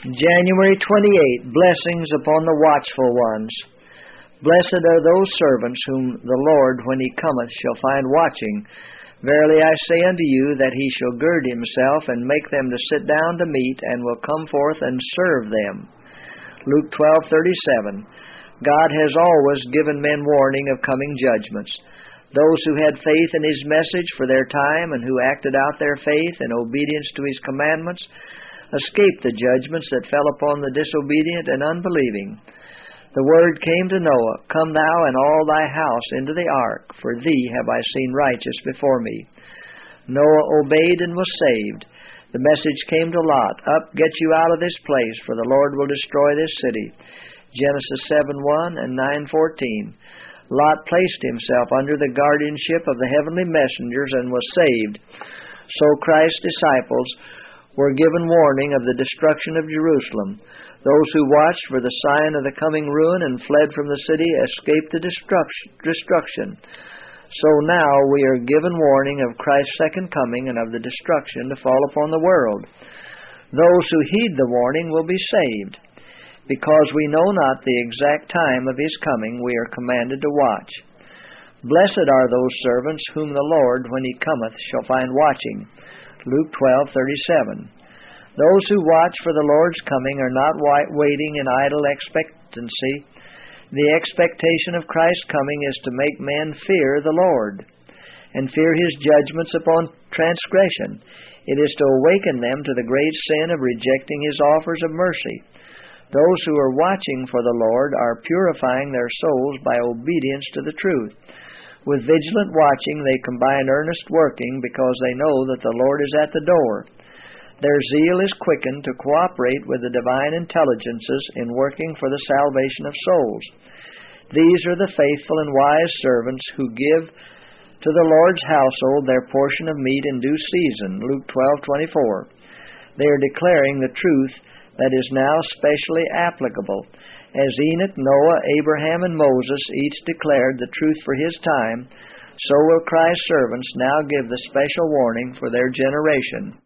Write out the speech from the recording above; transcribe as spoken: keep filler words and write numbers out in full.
January twenty-eighth, blessings upon the watchful ones. Blessed are those servants whom the Lord, when he cometh, shall find watching. Verily I say unto you, that he shall gird himself, and make them to sit down to meat, and will come forth and serve them. Luke twelve thirty-seven. God has always given men warning of coming judgments. Those who had faith in his message for their time, and who acted out their faith in obedience to his commandments, escaped the judgments that fell upon the disobedient and unbelieving. The word came to Noah, Come thou and all thy house into the ark, for thee have I seen righteous before me. Noah obeyed and was saved. The message came to Lot, Up, get you out of this place, for the Lord will destroy this city. Genesis seven one and nine fourteen. Lot placed himself under the guardianship of the heavenly messengers and was saved. So Christ's disciples were given warning of the destruction of Jerusalem. Those who watched for the sign of the coming ruin and fled from the city escaped the destruction. So now we are given warning of Christ's second coming and of the destruction to fall upon the world. Those who heed the warning will be saved. Because we know not the exact time of his coming, we are commanded to watch. Blessed are those servants whom the Lord, when he cometh, shall find watching. Luke twelve thirty-seven. Those who watch for the Lord's coming are not waiting in idle expectancy. The expectation of Christ's coming is to make men fear the Lord and fear his judgments upon transgression. It is to awaken them to the great sin of rejecting his offers of mercy. Those who are watching for the Lord are purifying their souls by obedience to the truth. With vigilant watching, they combine earnest working because they know that the Lord is at the door. Their zeal is quickened to cooperate with the divine intelligences in working for the salvation of souls. These are the faithful and wise servants who give to the Lord's household their portion of meat in due season. Luke twelve twenty-four. They are declaring the truth that is now specially applicable. As Enoch, Noah, Abraham, and Moses each declared the truth for his time, so will Christ's servants now give the special warning for their generation.